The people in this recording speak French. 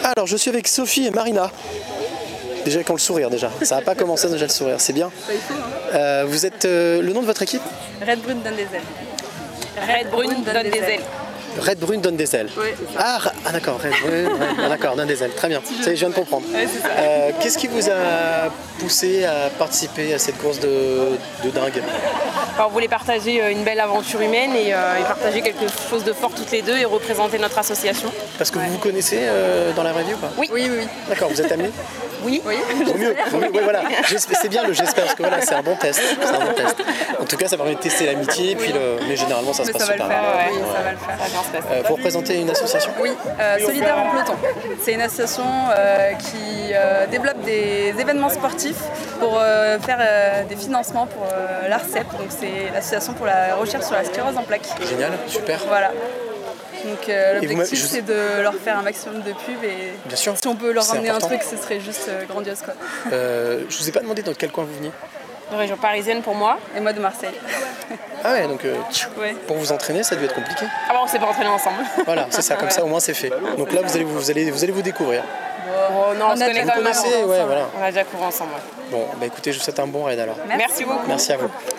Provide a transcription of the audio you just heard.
Alors, je suis avec Sophie et Marina. Déjà, quand le sourire, déjà. Ça n'a pas commencé, déjà le sourire, c'est bien. Vous êtes le nom de votre équipe? Red Brune donne des ailes. Red Brune donne des ailes. Red Brune donne des ailes. Oui, c'est ça. D'accord, Red Brune, d'accord, donne des ailes. Très bien, ça y est, je viens de comprendre. Ouais, c'est ça. Qu'est-ce qui vous a poussé à participer à cette course de dingue? On voulait partager une belle aventure humaine et partager quelque chose de fort toutes les deux et représenter notre association. Parce que vous vous connaissez dans la vraie vie ou pas? Oui. Oui. D'accord, vous êtes amis? Oui. Vaut mieux, oui, voilà. C'est bien le j'espère, parce que voilà, c'est un bon test. En tout cas, ça permet de tester l'amitié, et puis mais généralement, ça se passe super bien. Oui, ça va le faire. Ça va bien se passer. Vous représentez une association? Oui, Solidaire en peloton. C'est une association qui développe des événements sportifs pour faire des financements pour l'ARCEP. Donc c'est l'association pour la recherche sur la sclérose en plaques. Génial, super. Voilà. Donc l'objectif c'est de leur faire un maximum de pub et Bien sûr, si on peut leur c'est ramener important. un truc, ce serait juste grandiose quoi. Je vous ai pas demandé dans quel coin vous veniez. De région parisienne pour moi. Et moi de Marseille. Ah ouais, donc Ouais. pour vous entraîner, ça a dû être compliqué. Ah bon, on s'est pas entraînés ensemble. Voilà, c'est ça, comme ça au moins c'est fait. Donc là, vous allez vous découvrir. Oh, non, on se connaît déjà quand même. Vous connaissez, ouais, voilà. On a déjà couru ensemble. Bon, bah écoutez, je vous souhaite un bon raid alors. Merci beaucoup. Merci à vous.